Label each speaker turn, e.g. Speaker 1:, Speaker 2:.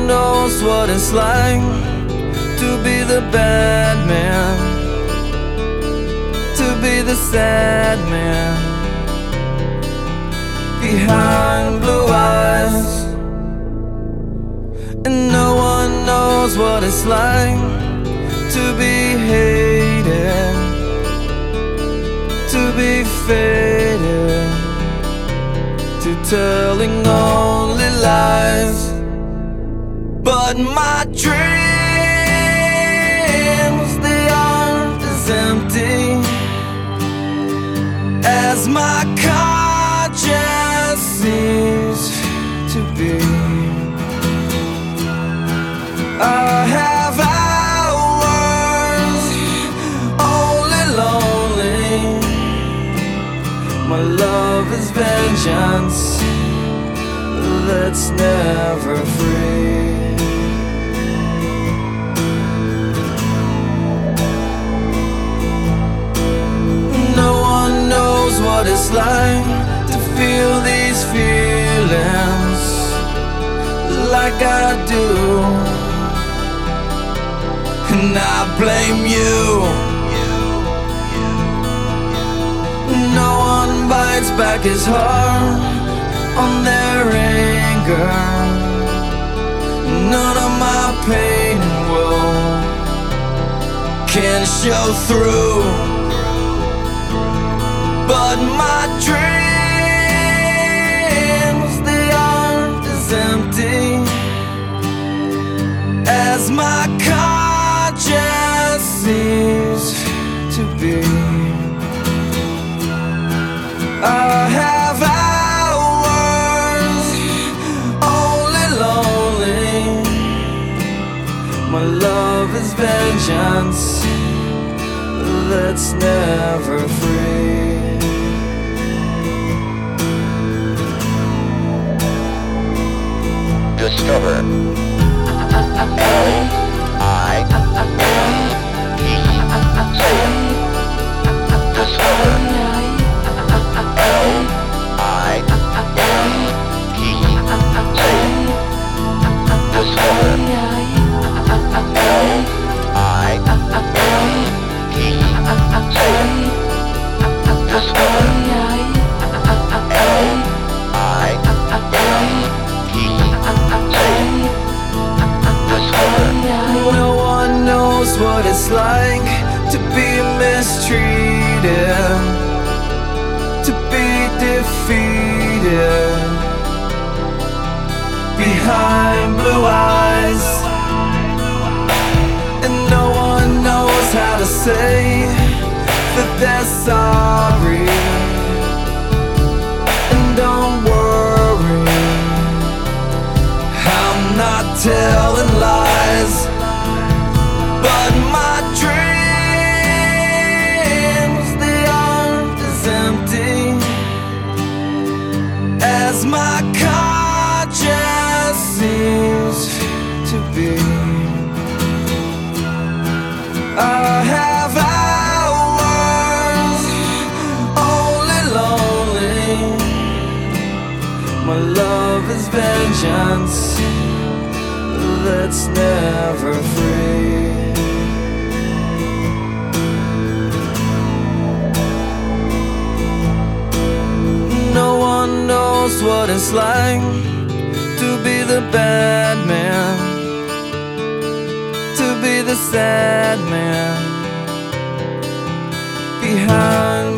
Speaker 1: one knows what it's like to be the bad man, to be the sad man behind blue eyes. And no one knows what it's like to be hated, to be faded, to telling only lies. But my dreams, they aren't as empty as my conscience seems to be. I have hours only lonely. My love is vengeance that's never free. No one knows what it's like to feel these feelings like I do. And I blame you. No one bites back his heart on their anger. None of my pain and woe can show through. But my dreams, they aren't as empty as my conscience seems to be. I have hours only lonely. My love is vengeance that's never free.
Speaker 2: Discover
Speaker 1: No one knows what it's like to be mistreated, to be defeated behind blue eyes. And no one knows how to say that they're sorry. And don't worry, I'm not telling lies. But my dreams, they aren't as empty as my conscience seems to be. I have hours only lonely. My love is vengeance that's never free. No one knows what it's like to be the bad man, to be the sad man behind